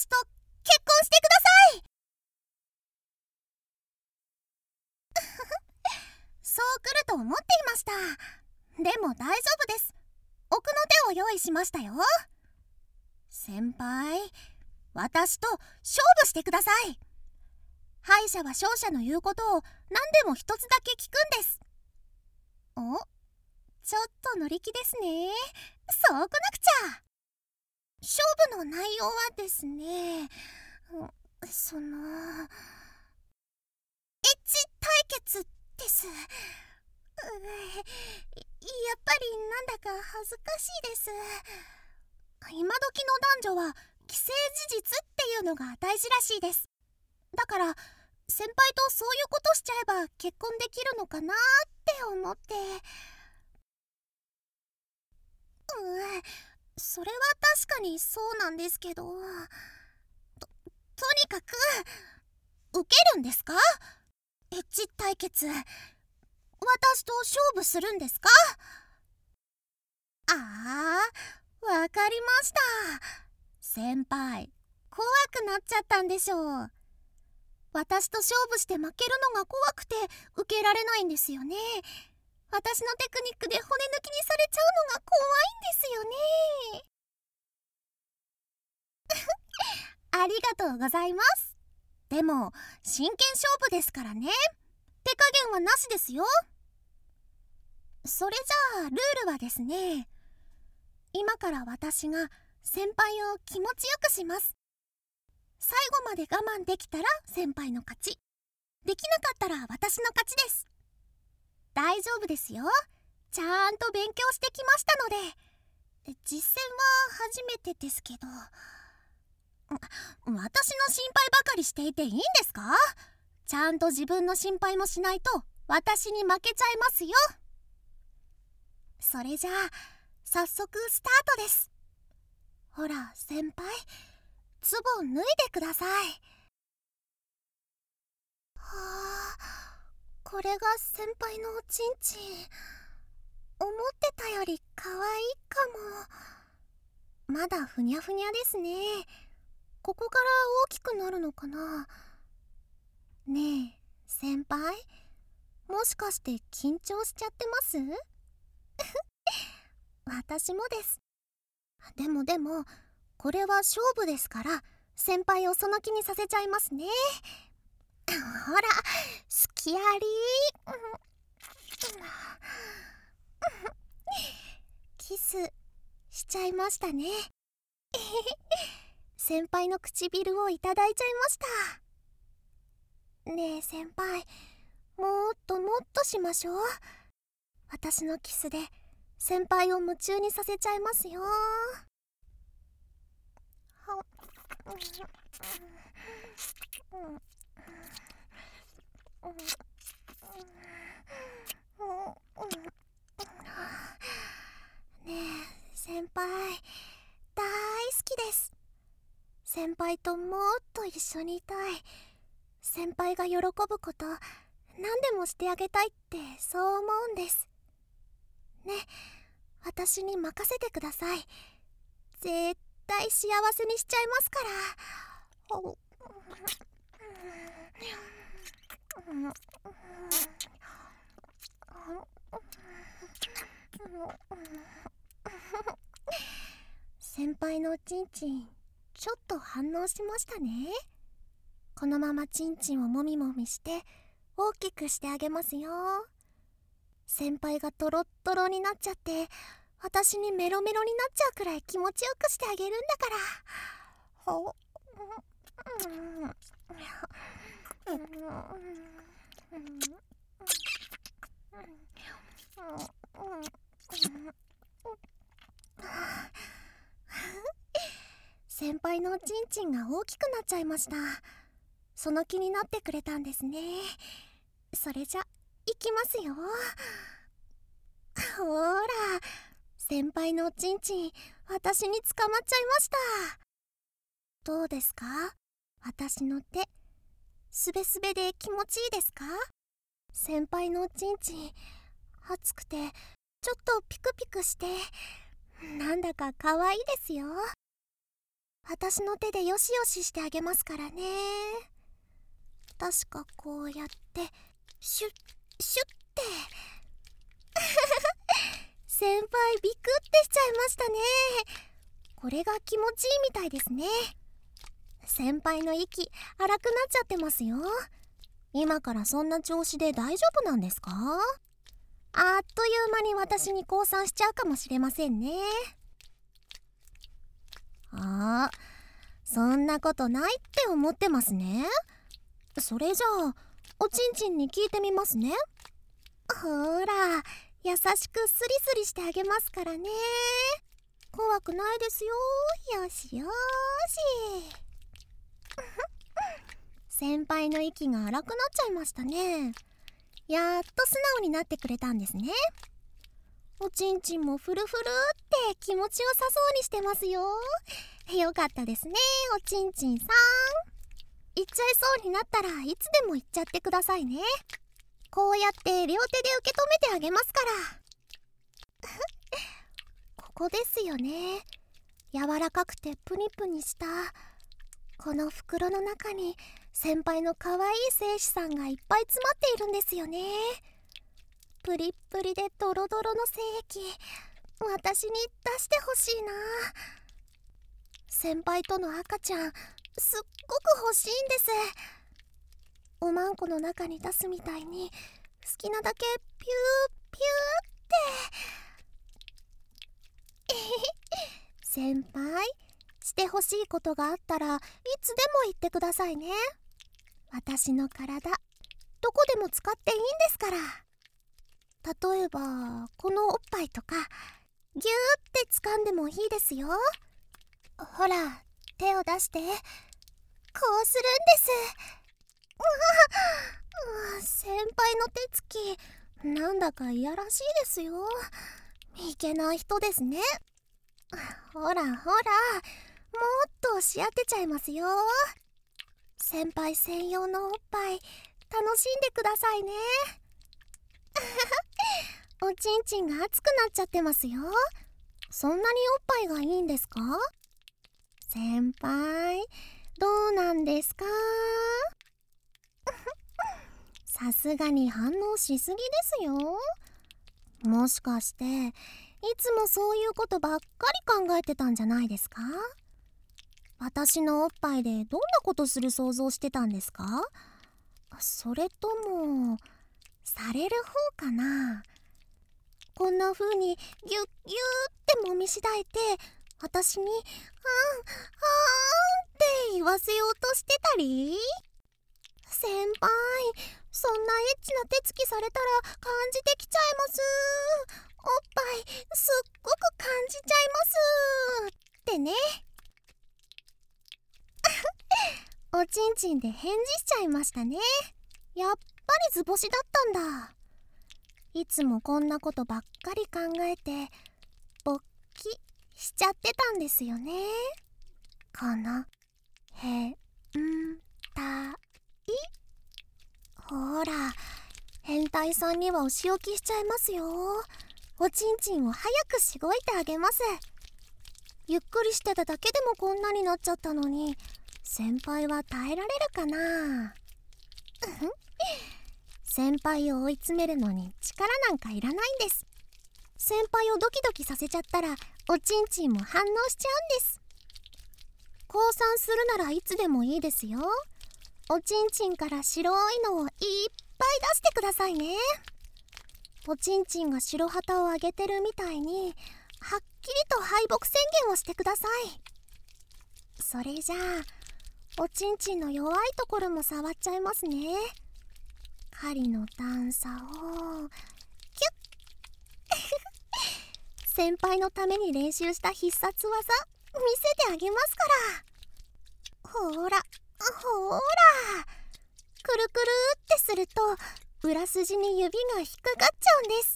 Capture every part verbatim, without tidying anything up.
私と結婚してください。そう来ると思っていました。でも大丈夫です。奥の手を用意しましたよ。先輩、私と勝負してください。敗者は勝者の言うことを何でも一つだけ聞くんです。お、ちょっと乗り気ですね。そうこなくちゃ。勝負の内容はですね、そのエッチ対決です。うやっぱりなんだか恥ずかしいです。今時の男女は既成事実っていうのが大事らしいです。だから先輩とそういうことしちゃえば結婚できるのかなって思って。うんそれは確かにそうなんですけど、と、とにかく受けるんですか？エッチ対決私と勝負するんですか？ああ、わかりました。先輩、怖くなっちゃったんでしょう。私と勝負して負けるのが怖くて受けられないんですよね。私のテクニックで骨抜きにされちゃうのが怖いんですよね。ありがとうございます。でも真剣勝負ですからね。手加減はなしですよ。それじゃあルールはですね、今から私が先輩を気持ちよくします。最後まで我慢できたら先輩の勝ち、できなかったら私の勝ちです。大丈夫ですよ。ちゃんと勉強してきましたので。実践は初めてですけど、私の心配ばかりしていていいんですか？ちゃんと自分の心配もしないと私に負けちゃいますよ。それじゃあ早速スタートです。ほら先輩、ズボン脱いでください。はあ、これが先輩のおちんちん。思ってたより可愛いかも。まだふにゃふにゃですね。ここから大きくなるのかな。ねえ先輩、もしかして緊張しちゃってます？私もです。でもでもこれは勝負ですから先輩をその気にさせちゃいますね。ほら、すきありキスしちゃいましたね。先輩の唇をいただいちゃいました。ねえ先輩、もっともっとしましょう。私のキスで先輩を夢中にさせちゃいますよ。ねえ先輩、大好きです。先輩ともっと一緒にいたい。先輩が喜ぶこと何でもしてあげたいってそう思うんです。ね、私に任せてください。絶対幸せにしちゃいますから。先輩のおちんちんちょっと反応しましたね。このままちんちんをもみもみして大きくしてあげますよ。先輩がトロットロになっちゃって私にメロメロになっちゃうくらい気持ちよくしてあげるんだから。ほ先輩のおちんちんが大きくなっちゃいました。その気になってくれたんですね。それじゃいきますよ。ほら、先輩のおちんちん私に捕まっちゃいました。どうですか？私の手すべすべで気持ちいいですか？先輩のおちんちん熱くてちょっとピクピクしてなんだか可愛いですよ。 私の手でよしよししてあげますからね。確かこうやってシュッシュッって先輩ビクってしちゃいましたね。これが気持ちいいみたいですね。先輩の息荒くなっちゃってますよ。今からそんな調子で大丈夫なんですか？あっという間に私に降参しちゃうかもしれませんね。ああ、そんなことないって思ってますね。それじゃあおちんちんに聞いてみますね。ほら、優しくスリスリしてあげますからね。怖くないですよ。よしよし先輩の息が荒くなっちゃいましたね。やっと素直になってくれたんですね。おちんちんもフルフルって気持ちよさそうにしてますよ。よかったですね、おちんちんさん。行っちゃいそうになったらいつでも行っちゃってくださいね。こうやって両手で受け止めてあげますからここですよね。柔らかくてプニプニしたこの袋の中に先輩の可愛い精子さんがいっぱい詰まっているんですよね。プリップリでドロドロの精液、私に出してほしいな。先輩との赤ちゃんすっごく欲しいんです。おまんこの中に出すみたいに好きなだけピューピューって先輩、してほしいことがあったらいつでも言ってくださいね。私の体どこでも使っていいんですから。例えばこのおっぱいとかギューって掴んでもいいですよ。ほら、手を出してこうするんです。うわ、先輩の手つきなんだかいやらしいですよ。いけない人ですね。ほらほら、もっと押し当てちゃいますよ。先輩専用のおっぱい楽しんでくださいねおちんちんが熱くなっちゃってますよ。そんなにおっぱいがいいんですか？先輩、どうなんですか？さすがに反応しすぎですよ。もしかしていつもそういうことばっかり考えてたんじゃないですか？私のおっぱいでどんなことする想像してたんですか？それともされる方かな？こんな風にギュッギューってもみしだいて私に「あんあん」って言わせようとしてたり？先輩、そんなエッチな手つきされたら感じてきちゃいます。おっぱいすっごく感じちゃいますってねおちんちんで返事しちゃいましたね。やっぱり図星だったんだ。いつもこんなことばっかり考えて勃起しちゃってたんですよね。このへんたい、ほら、変態さんにはお仕置きしちゃいますよ。おちんちんを早くしごいてあげます。ゆっくりしてただけでもこんなになっちゃったのに先輩は耐えられるかな先輩を追い詰めるのに力なんかいらないんです。先輩をドキドキさせちゃったらおちんちんも反応しちゃうんです。降参するならいつでもいいですよ。おちんちんから白いのをいっぱい出してくださいね。おちんちんが白旗を上げてるみたいにはっきりと敗北宣言をしてください。それじゃあおちんちんの弱いところも触っちゃいますね。針の段差をキュッ先輩のために練習した必殺技見せてあげますから。ほらほら、くるくるってすると裏筋に指が引っかかっちゃうんです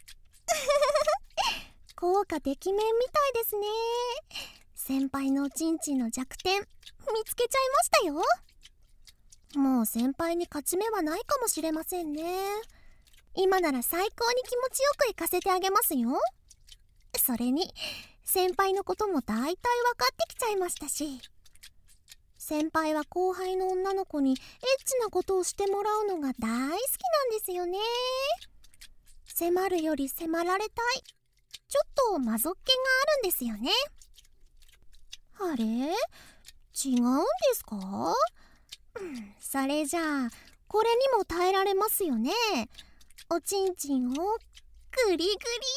効果てきめんみたいですね。先輩のおちんちんの弱点見つけちゃいましたよ。もう先輩に勝ち目はないかもしれませんね。今なら最高に気持ちよく行かせてあげますよ。それに先輩のことも大体分かってきちゃいましたし、先輩は後輩の女の子にエッチなことをしてもらうのが大好きなんですよね。迫るより迫られたい、ちょっとマゾっ気があるんですよね。あれ？違うんですか？うん、それじゃあこれにも耐えられますよね。おちんちんをグリグリ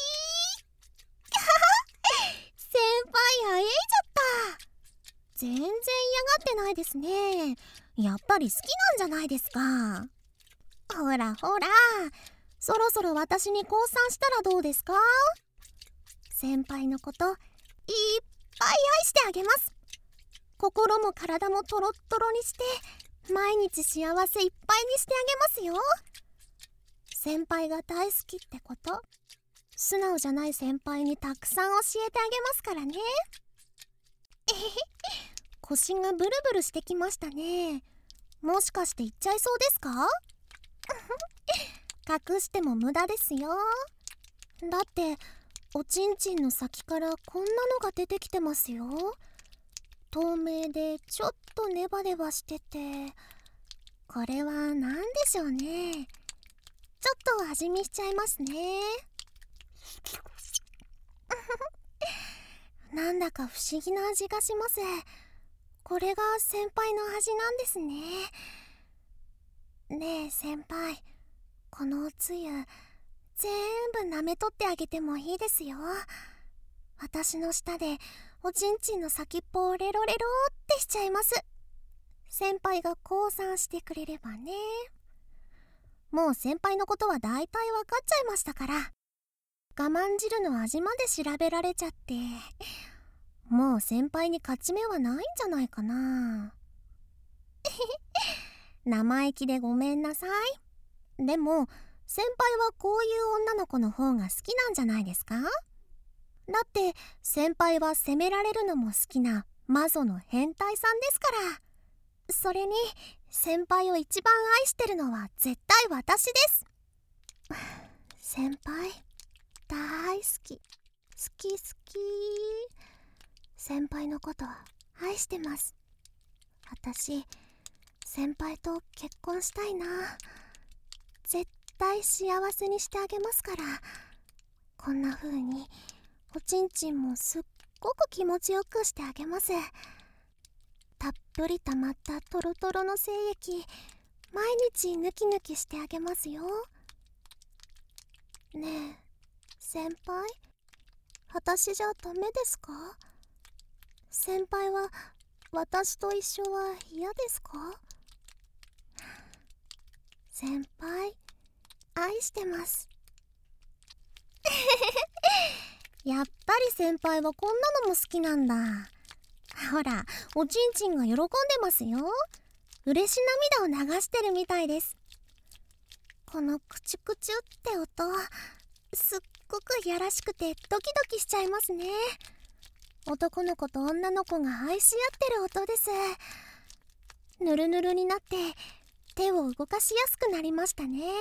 先輩あえいじゃった。全然嫌がってないですね。やっぱり好きなんじゃないですか。ほらほら、そろそろ私に降参したらどうですか？先輩のこといっぱい愛してあげます。心も体もトロットロにして毎日幸せいっぱいにしてあげますよ。先輩が大好きってこと、素直じゃない先輩にたくさん教えてあげますからね。えへへ、腰がブルブルしてきましたね。もしかして言っちゃいそうですか？隠しても無駄ですよ。だっておちんちんの先からこんなのが出てきてますよ。透明でちょっとネバネバしてて、これは何でしょうね。ちょっと味見しちゃいますね。なんだか不思議な味がします。これが先輩の味なんですね。ねえ先輩、このおつゆ全部舐めとってあげてもいいですよ。私の舌でおちんちんの先っぽをレロレロってしちゃいます。先輩が降参してくれればね。もう先輩のことは大体わかっちゃいましたから、我慢汁の味まで調べられちゃって、もう先輩に勝ち目はないんじゃないかな。生意気でごめんなさい。でも先輩はこういう女の子の方が好きなんじゃないですか？だって先輩は責められるのも好きなマゾの変態さんですから。それに先輩を一番愛してるのは絶対私です。先輩大好き、好き好き。先輩のこと愛してます。私先輩と結婚したいな。絶対幸せにしてあげますから。こんな風におちんちんもすっごく気持ちよくしてあげます。たっぷり溜まったトロトロの精液、毎日ヌキヌキしてあげますよ。ねえ先輩、私じゃダメですか？先輩は私と一緒は嫌ですか？先輩愛してます。やっぱり先輩はこんなのも好きなんだ。ほらおちんちんが喜んでますよ。嬉し涙を流してるみたいです。このクチュクチュって音、すっごくやらしくてドキドキしちゃいますね。男の子と女の子が愛し合ってる音です。ぬるぬるになって手を動かしやすくなりましたね。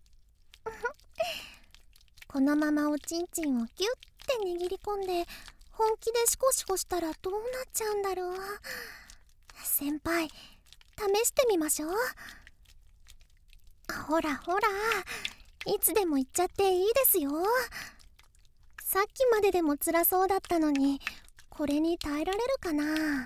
このままおちんちんをギュッて握り込んで本気でシコシコしたらどうなっちゃうんだろう。先輩試してみましょう。ほらほら、いつでも言っちゃっていいですよ。さっきまででも辛そうだったのにこれに耐えられるかな。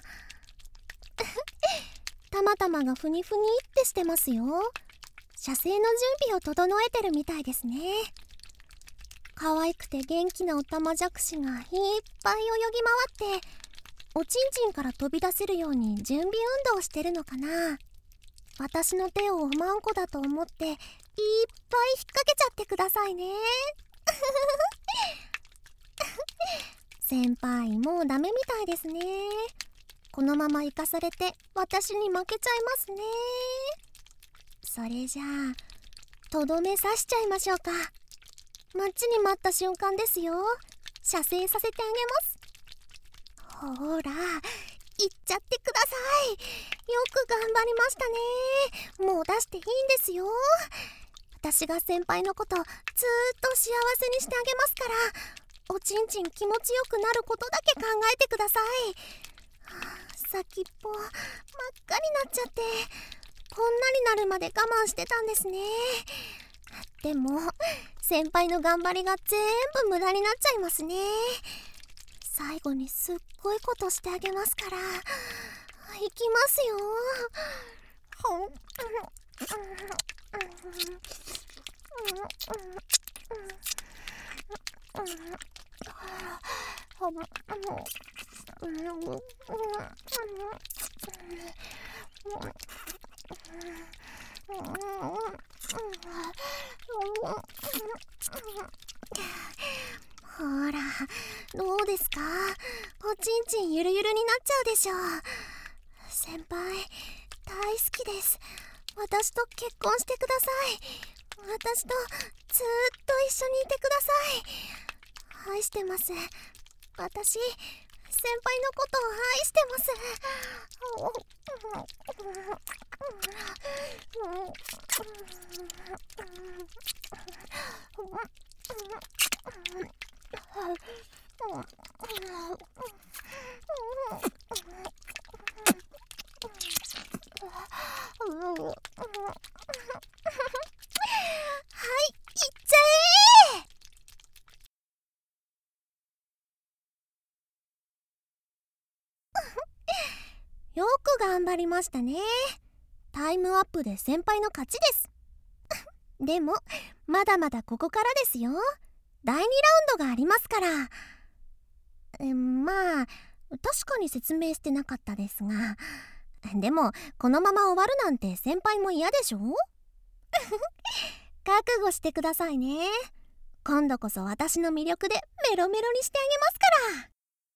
たまたまがふにふにってしてますよ。射精の準備を整えてるみたいですね。可愛くて元気なオタマジャクシがいっぱい泳ぎ回っておちんちんから飛び出せるように準備運動してるのかな。私の手をおまんこだと思っていっぱい引っ掛けちゃってくださいね。先輩もうダメみたいですね。このまま行かされて私に負けちゃいますね。それじゃあとどめ刺しちゃいましょうか。待ちに待った瞬間ですよ。射精させてあげます。ほら行っちゃってください。よく頑張りましたね。もう出していいんですよ。私が先輩のことずーっと幸せにしてあげますから、 おちんちん気持ちよくなることだけ考えてください。先っぽ真っ赤になっちゃって、こんなになるまで我慢してたんですね。でも先輩の頑張りが全部無駄になっちゃいますね。最後にすっごいことしてあげますから。いきますよ。ほら、どうですか？おちんちんゆるゆるになっちゃうでしょ。先輩、大好きです。私と結婚してください。私とずーっと一緒にいてください。愛してます。私、先輩のことを愛してます。はい、いっちゃえーよく頑張りましたね。タイムアップで先輩の勝ちです。でもまだまだここからですよ。だいにラウンドがありますから。えまあ確かに説明してなかったですが、でもこのまま終わるなんて先輩も嫌でしょ。覚悟してくださいね。今度こそ私の魅力でメロメロにしてあげますから。